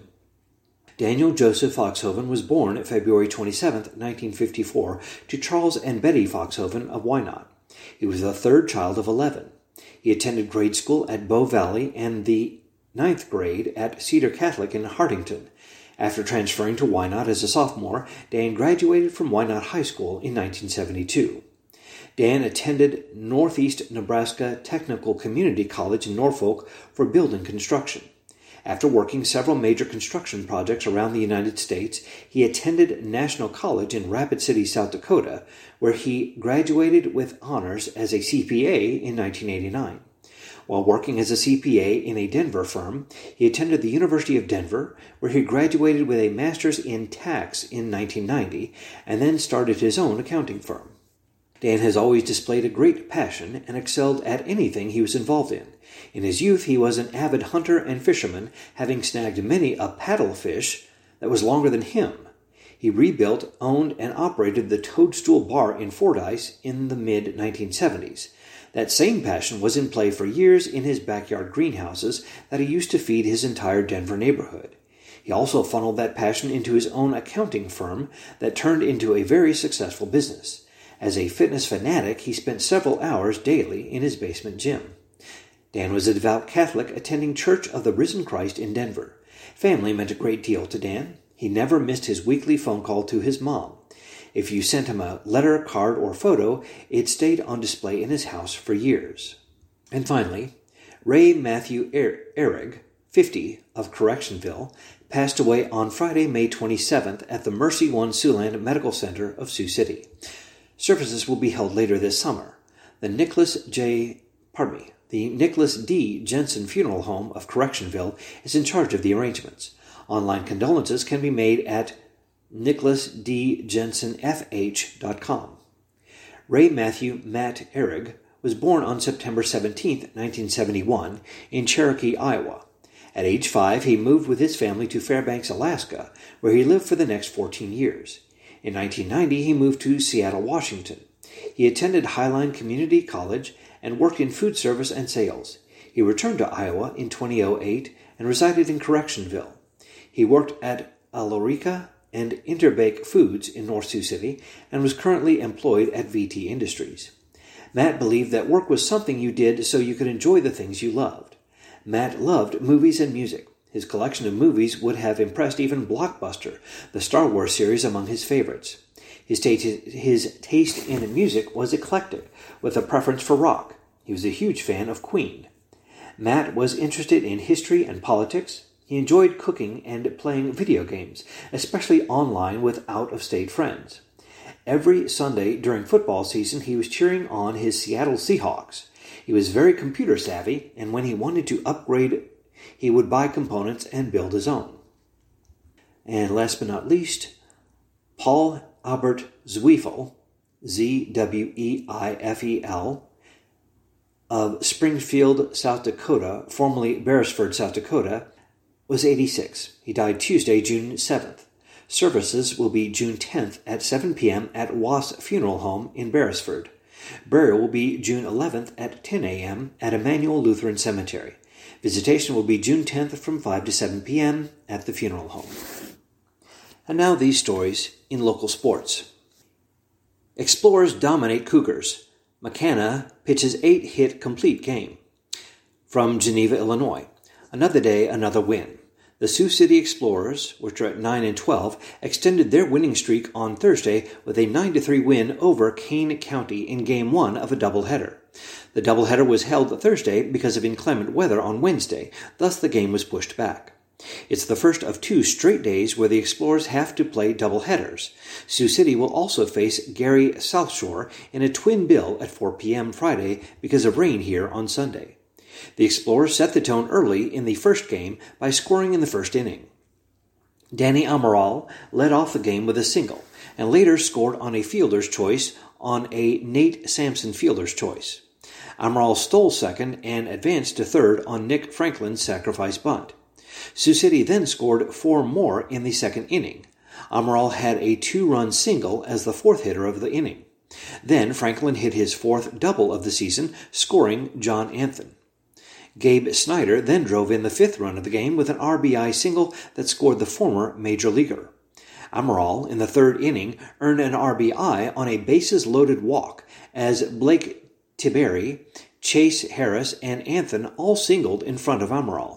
Daniel Joseph Foxhoven was born February twenty-seventh, nineteen fifty-four, to Charles and Betty Foxhoven of Wynot. He was the third child of eleven. He attended grade school at Bow Valley and the ninth grade at Cedar Catholic in Hartington. After transferring to Wynot as a sophomore, Dan graduated from Wynot High School in nineteen seventy-two. Dan attended Northeast Nebraska Technical Community College in Norfolk for building construction. After working several major construction projects around the United States, he attended National College in Rapid City, South Dakota, where he graduated with honors as a C P A in nineteen eighty-nine. While working as a C P A in a Denver firm, he attended the University of Denver, where he graduated with a master's in tax in nineteen ninety, and then started his own accounting firm. Dan has always displayed a great passion and excelled at anything he was involved in. In his youth, he was an avid hunter and fisherman, having snagged many a paddlefish that was longer than him. He rebuilt, owned, and operated the Toadstool Bar in Fordyce in the mid nineteen seventies. That same passion was in play for years in his backyard greenhouses that he used to feed his entire Denver neighborhood. He also funneled that passion into his own accounting firm that turned into a very successful business. As a fitness fanatic, he spent several hours daily in his basement gym. Dan was a devout Catholic attending Church of the Risen Christ in Denver. Family meant a great deal to Dan. He never missed his weekly phone call to his mom. If you sent him a letter, card, or photo, it stayed on display in his house for years. And finally, Ray Matthew Ehrig, fifty, of Correctionville, passed away on Friday, May twenty-seventh at the Mercy One Siouxland Medical Center of Sioux City. Services will be held later this summer. The Nicholas J. Pardon me, the Nicholas D. Jensen Funeral Home of Correctionville is in charge of the arrangements. Online condolences can be made at nicholas d jensen f h dot com. Ray Matthew Matt Ehrig was born on September seventeenth, nineteen seventy-one, in Cherokee, Iowa. At age five, he moved with his family to Fairbanks, Alaska, where he lived for the next fourteen years. In nineteen ninety, he moved to Seattle, Washington. He attended Highline Community College and worked in food service and sales. He returned to Iowa in two thousand eight and resided in Correctionville. He worked at Alorica and Interbake Foods in North Sioux City and was currently employed at V T Industries. Matt believed that work was something you did so you could enjoy the things you loved. Matt loved movies and music. His collection of movies would have impressed even Blockbuster, the Star Wars series, among his favorites. His taste, his taste in music was eclectic, with a preference for rock. He was a huge fan of Queen. Matt was interested in history and politics. He enjoyed cooking and playing video games, especially online with out-of-state friends. Every Sunday during football season, he was cheering on his Seattle Seahawks. He was very computer savvy, and when he wanted to upgrade, he would buy components and build his own. And last but not least, Paul Albert Zweifel, Z W E I F E L, of Springfield, South Dakota, formerly Beresford, South Dakota, was eighty-six. He died Tuesday, June seventh. Services will be June tenth at seven p.m. at Wass Funeral Home in Beresford. Burial will be June eleventh at ten a.m. at Emmanuel Lutheran Cemetery. Visitation will be June tenth from five to seven p.m. at the funeral home. And now these stories in local sports. Explorers dominate Cougars. McKenna pitches eight-hit complete game. From Geneva, Illinois. Another day, another win. The Sioux City Explorers, which are at nine and twelve, extended their winning streak on Thursday with a nine to three win over Kane County in Game one of a doubleheader. The doubleheader was held Thursday because of inclement weather on Wednesday, thus the game was pushed back. It's the first of two straight days where the Explorers have to play doubleheaders. Sioux City will also face Gary South Shore in a twin bill at four p.m. Friday because of rain here on Sunday. The Explorers set the tone early in the first game by scoring in the first inning. Danny Amaral led off the game with a single, and later scored on a fielder's choice on a Nate Sampson fielder's choice. Amaral stole second and advanced to third on Nick Franklin's sacrifice bunt. Sioux City then scored four more in the second inning. Amaral had a two-run single as the fourth hitter of the inning. Then Franklin hit his fourth double of the season, scoring John Anthon. Gabe Snyder then drove in the fifth run of the game with an R B I single that scored the former major leaguer. Amaral, in the third inning, earned an R B I on a bases-loaded walk as Blake Tiberi, Chase Harris, and Anthon all singled in front of Amaral.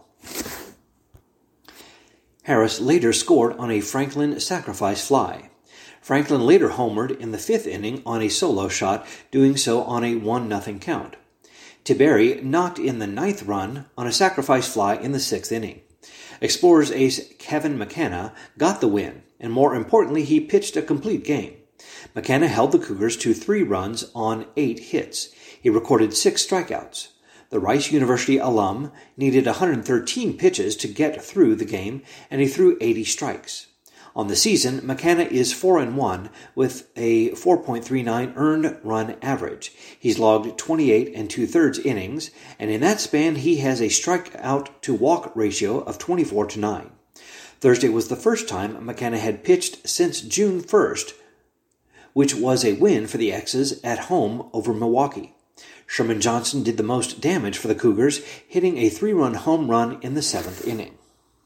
Harris later scored on a Franklin sacrifice fly. Franklin later homered in the fifth inning on a solo shot, doing so on a one nothing count. Tiberi knocked in the ninth run on a sacrifice fly in the sixth inning. Explorers ace Kevin McKenna got the win, and more importantly, he pitched a complete game. McKenna held the Cougars to three runs on eight hits. He recorded six strikeouts. The Rice University alum needed one hundred thirteen pitches to get through the game, and he threw eighty strikes. On the season, McKenna is four and one with a four point three nine earned run average. He's logged twenty-eight and two-thirds innings, and in that span he has a strikeout-to-walk ratio of twenty-four to nine. Thursday was the first time McKenna had pitched since June first, which was a win for the X's at home over Milwaukee. Sherman Johnson did the most damage for the Cougars, hitting a three-run home run in the seventh inning.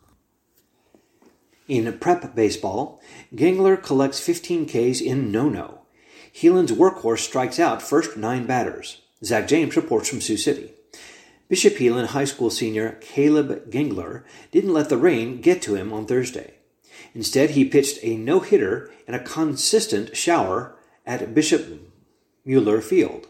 In prep baseball, Gangler collects fifteen Ks in no-no. Heelan's workhorse strikes out first nine batters. Zach James reports from Sioux City. Bishop Heelan high school senior Caleb Gangler didn't let the rain get to him on Thursday. Instead, he pitched a no-hitter in a consistent shower at Bishop Mueller Field.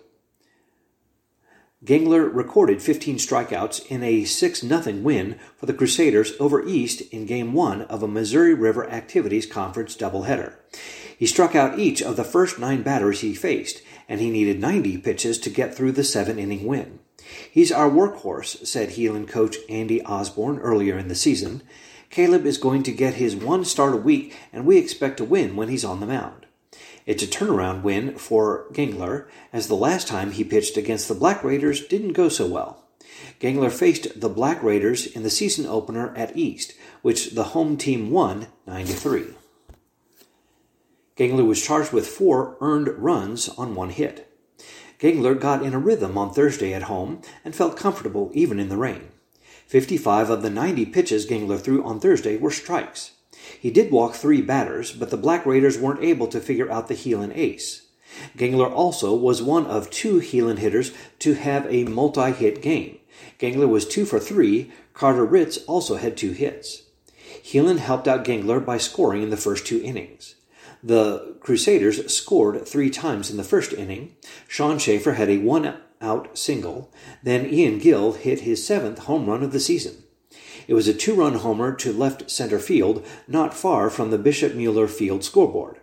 Gangler recorded fifteen strikeouts in a six nothing win for the Crusaders over East in Game one of a Missouri River Activities Conference doubleheader. He struck out each of the first nine batters he faced, and he needed ninety pitches to get through the seven-inning win. He's our workhorse, said Heelan coach Andy Osborne earlier in the season. Caleb is going to get his one start a week, and we expect to win when he's on the mound. It's a turnaround win for Gangler, as the last time he pitched against the Black Raiders didn't go so well. Gangler faced the Black Raiders in the season opener at East, which the home team won nine to three. Gangler was charged with four earned runs on one hit. Gangler got in a rhythm on Thursday at home and felt comfortable even in the rain. fifty-five of the ninety pitches Gangler threw on Thursday were strikes. He did walk three batters, but the Black Raiders weren't able to figure out the Heelan ace. Gangler also was one of two Heelan hitters to have a multi-hit game. Gangler was two for three. Carter Ritz also had two hits. Heelan helped out Gangler by scoring in the first two innings. The Crusaders scored three times in the first inning. Sean Schaefer had a one-out single. Then Ian Gill hit his seventh home run of the season. It was a two-run homer to left center field, not far from the Bishop Mueller Field scoreboard.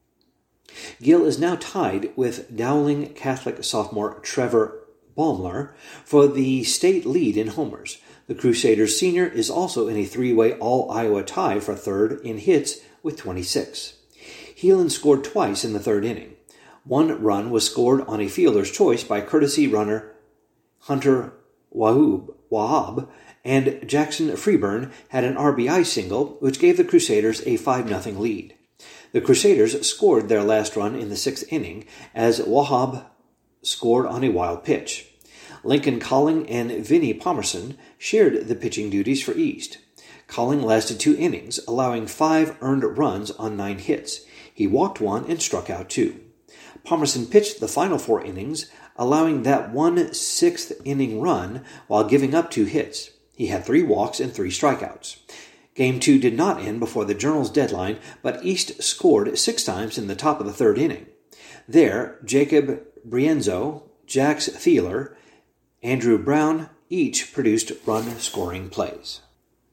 Gill is now tied with Dowling Catholic sophomore Trevor Baumler for the state lead in homers. The Crusaders senior is also in a three-way All-Iowa tie for third in hits with twenty-six. Heelan scored twice in the third inning. One run was scored on a fielder's choice by courtesy runner Hunter Wahab, Wahab and Jackson Freeburn had an R B I single, which gave the Crusaders a five nothing lead. The Crusaders scored their last run in the sixth inning as Wahab scored on a wild pitch. Lincoln Colling and Vinnie Palmerson shared the pitching duties for East. Colling lasted two innings, allowing five earned runs on nine hits. He walked one and struck out two. Palmerson pitched the final four innings, allowing that one sixth-inning run while giving up two hits. He had three walks and three strikeouts. Game two did not end before the Journal's deadline, but East scored six times in the top of the third inning. There, Jacob Brienzo, Jax Thieler, Andrew Brown each produced run-scoring plays.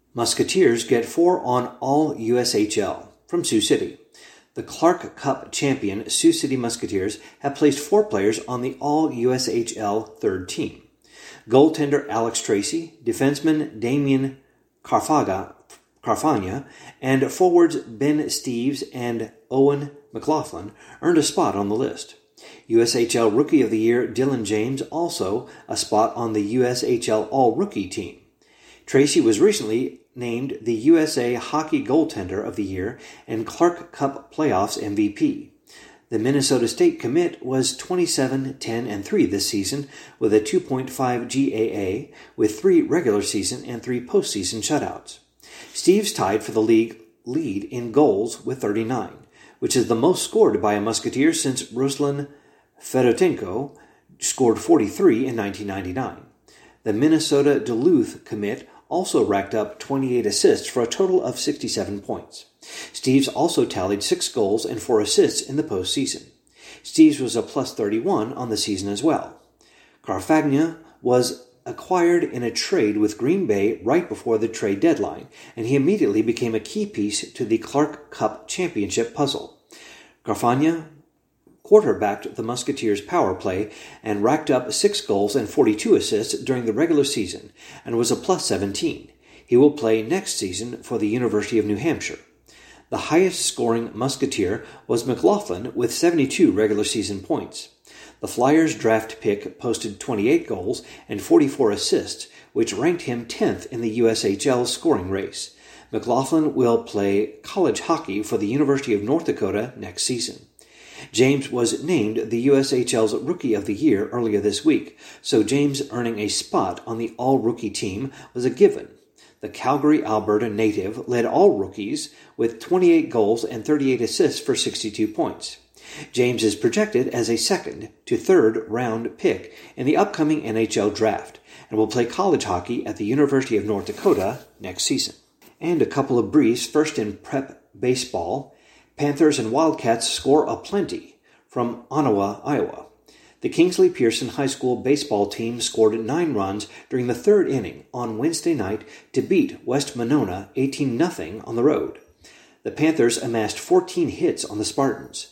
Musketeers get four on All U S H L from Sioux City. The Clark Cup champion Sioux City Musketeers have placed four players on the All U S H L third team. Goaltender Alex Tracy, defenseman Damian Carfaga, Carfagna, and forwards Ben Steeves and Owen McLaughlin earned a spot on the list. U S H L Rookie of the Year Dylan James also a spot on the U S H L All-Rookie team. Tracy was recently named the U S A Hockey Goaltender of the Year and Clark Cup Playoffs M V P. The Minnesota State commit was twenty-seven, ten, and three this season with a two point five G A A with three regular season and three postseason shutouts. Steeves tied for the league lead in goals with thirty-nine, which is the most scored by a Musketeer since Ruslan Fedotenko scored forty-three in nineteen ninety-nine. The Minnesota Duluth commit also racked up twenty-eight assists for a total of sixty-seven points. Steeves also tallied six goals and four assists in the postseason. Steeves was a plus thirty-one on the season as well. Carfagna was acquired in a trade with Green Bay right before the trade deadline, and he immediately became a key piece to the Clark Cup championship puzzle. Carfagna quarterbacked the Musketeers' power play and racked up six goals and forty-two assists during the regular season and was a plus seventeen. He will play next season for the University of New Hampshire. The highest-scoring Musketeer was McLaughlin with seventy-two regular season points. The Flyers draft pick posted twenty-eight goals and forty-four assists, which ranked him tenth in the U S H L scoring race. McLaughlin will play college hockey for the University of North Dakota next season. James was named the U S H L's Rookie of the Year earlier this week, so James earning a spot on the All-Rookie team was a given. The Calgary, Alberta native led all rookies with twenty-eight goals and thirty-eight assists for sixty-two points. James is projected as a second to third round pick in the upcoming N H L draft and will play college hockey at the University of North Dakota next season. And a couple of briefs, first in prep baseball. Panthers and Wildcats score aplenty from Ottawa, Iowa. The Kingsley Pearson High School baseball team scored nine runs during the third inning on Wednesday night to beat West Monona eighteen nothing on the road. The Panthers amassed fourteen hits on the Spartans.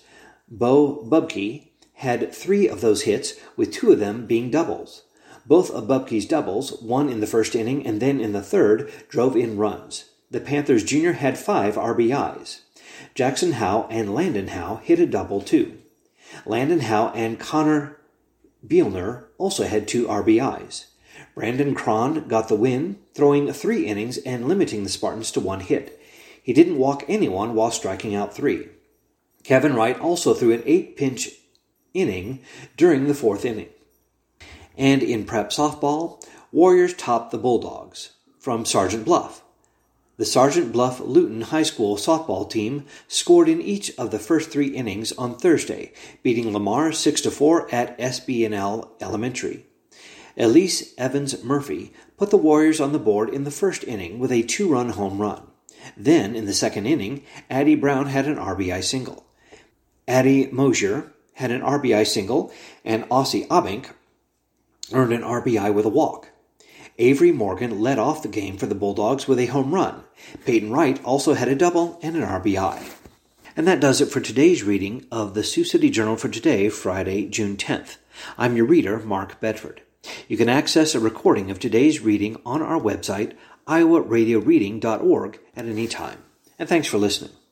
Bo Bubke had three of those hits, with two of them being doubles. Both of Bubke's doubles, one in the first inning and then in the third, drove in runs. The Panthers junior had five R B Is. Jackson Howe and Landon Howe hit a double too. Landon Howe and Connor Bielner also had two R B Is. Brandon Cron got the win, throwing three innings and limiting the Spartans to one hit. He didn't walk anyone while striking out three. Kevin Wright also threw an eight-pinch inning during the fourth inning. And in prep softball, Warriors topped the Bulldogs from Sergeant Bluff. The Sergeant Bluff Luton High School softball team scored in each of the first three innings on Thursday, beating Lamar six to four at S B N L Elementary. Elise Evans Murphy put the Warriors on the board in the first inning with a two-run home run. Then, in the second inning, Addie Brown had an R B I single. Addie Mosier had an R B I single, and Aussie Abink earned an R B I with a walk. Avery Morgan led off the game for the Bulldogs with a home run. Peyton Wright also had a double and an R B I. And that does it for today's reading of the Sioux City Journal for today, Friday, June tenth. I'm your reader, Mark Bedford. You can access a recording of today's reading on our website, iowa radio reading dot org, at any time. And thanks for listening.